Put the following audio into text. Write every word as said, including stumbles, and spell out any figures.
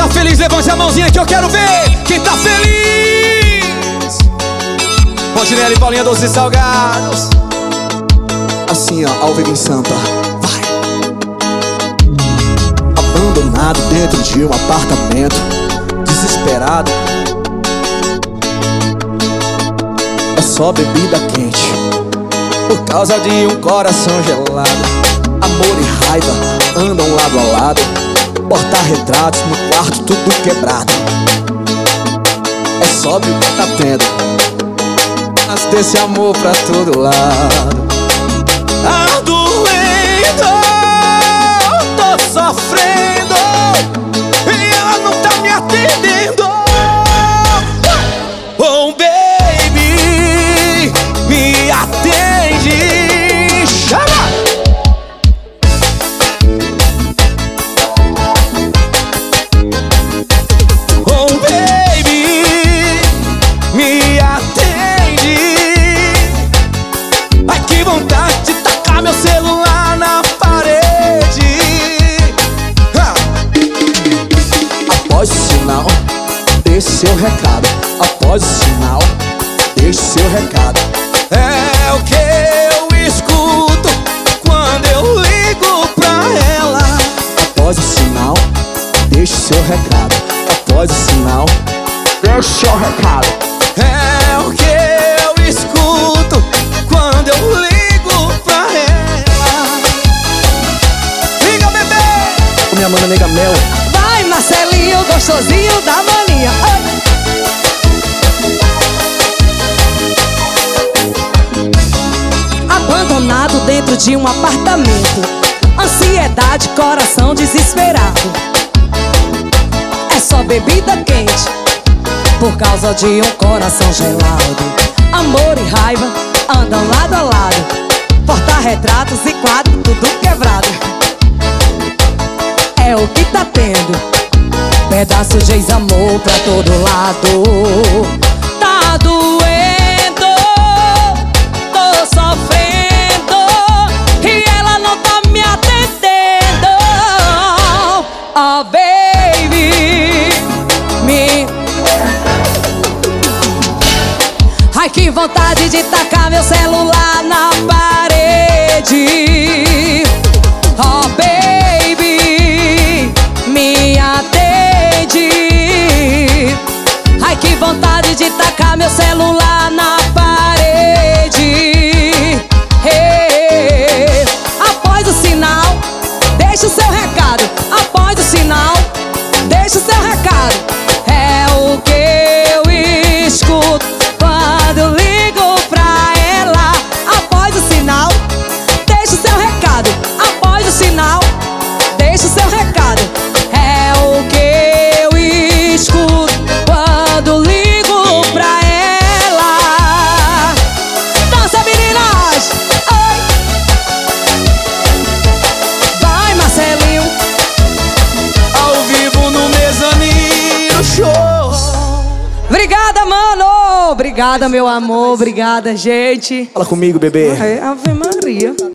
feliz, levante a mãozinha que eu quero ver quem tá feliz. Montinelli, Paulinha, doces e salgados. Assim ó, ao vivo em Sampa. Vai. Abandonado dentro de um apartamento, desesperado. É só bebida quente por causa de um coração gelado. Amor e raiva andam lado a lado. Porta-retratos no quarto tudo quebrado. É só o que tá tendo, mas desse amor pra todo lado. Tá doendo, tô sofrendo e ela não tá me atendendo. Oh baby, me atende. Chama! Oh baby, me atende. Ai que vontade de tacar meu celular na parede. Ha! Após o sinal, deixe seu recado. Após o sinal, deixe seu recado. É o que eu escuto quando eu ligo pra ela. Após o sinal, deixe seu recado. Após o sinal, deixe seu recado. É o que eu escuto quando eu ligo pra ela. Liga, bebê! Minha mana nega mel. Vai, Marcelinho, gostosinho da mania. Ai. Abandonado dentro de um apartamento, ansiedade, coração desesperado. É só bebida quente por causa de um coração gelado. Amor e raiva andam lado a lado. Porta-retratos e quadros tudo quebrado. É o que tá tendo, pedaços de ex-amor pra todo lado. Tá doendo, tô sofrendo e ela não tá me atendendo. Oh baby, me... Ai que vontade de tacar meu celular na parede. Oh baby, me atende. Ai que vontade de tacar meu celular na parede. Hey. Após o sinal, deixa o seu recado. Após o sinal, deixa o seu recado. É o que eu escuto quando ligo pra ela. Após o sinal, deixa o seu recado. Após o sinal, deixa o seu recado. É o que eu escuto quando ligo pra ela. Dança, meninas! Oi. Vai, Marcelinho. Ao vivo no Mezanino Show. Obrigada, mano! Obrigada, meu amor. Obrigada, gente. Fala comigo, bebê. É, Ave Maria.